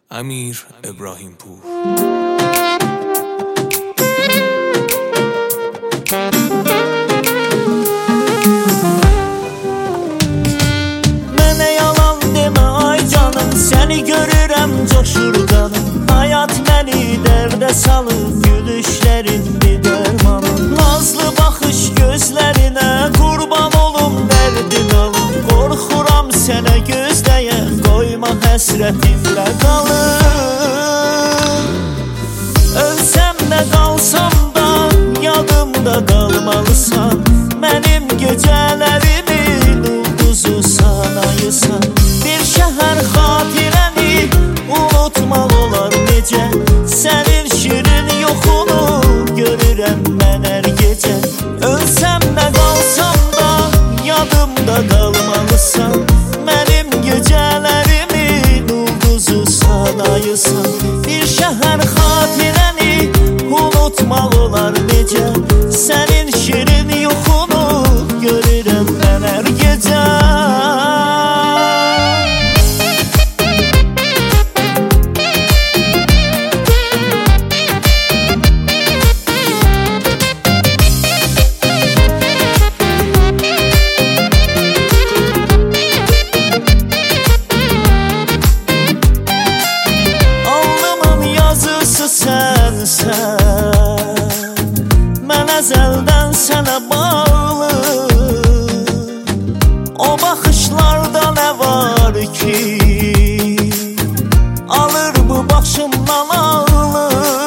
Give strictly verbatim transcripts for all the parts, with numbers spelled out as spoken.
امیر ابراهیم پور. Mənə yalan demə ay canım, səni görürəm coşur qanım. Hayat məni dərdə salır, gülüşlərin bir dərmanım. Nazlı baxış gözlərinə qurban olum, dərdin alım. Qorxuram sənə gözləyə, qoyma həsrətimlə qalım. Ölsəm də qalsam da yadımda qalmalısan. Mənim gecələrimin ulduzusan, ayısan. Bir şəhər xatirəni unutmaq olar necə? Sənin şirin yoxunu görürəm mən hər gecə. Ölsəm də qalsam da yadımda qalmalısan. Mənim gecələrimin ulduzusan, ayısan. Bir şəhər xatirəni unutmaq olar necə? Sənin şirin yoxunu görürəm mən hər gecə. Sənsən, mən əzəldən sənə bağlı. O baxışlarda nə var ki, alır bu başımdan ağlı.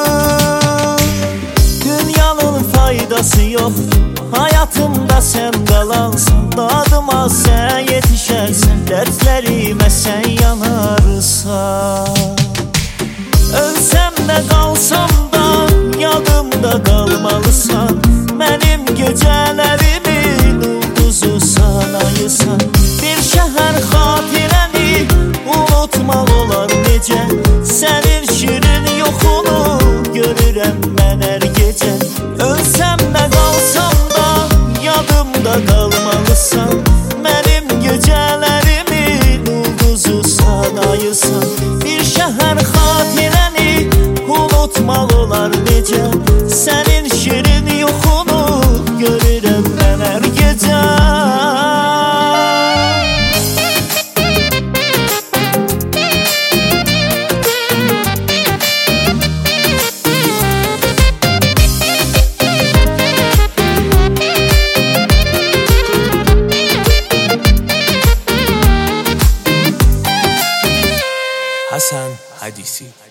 Dünyanın faydası yox, həyatımda sən qalansan. Dadıma sən yetişərsən, dərdlərimə sən yanarsan. Ölsəm də qalsam da yadımda qalmalısan. Mənim gecələrimin ulduzusan, ayısan. Bir şəhər xatirəni unutmaq olar necə? Sənin şirin yoxunu görürəm mən hər gecə. Ölsəm də qalsam da yadımda qalmalısan. Mənim gecələrimin ulduzusan, ayısan. Bir şəhər xatirəni unutmaq olar necə? Sənin şirin yoxunu görürəm mən hər gecə. حسن حدیثی.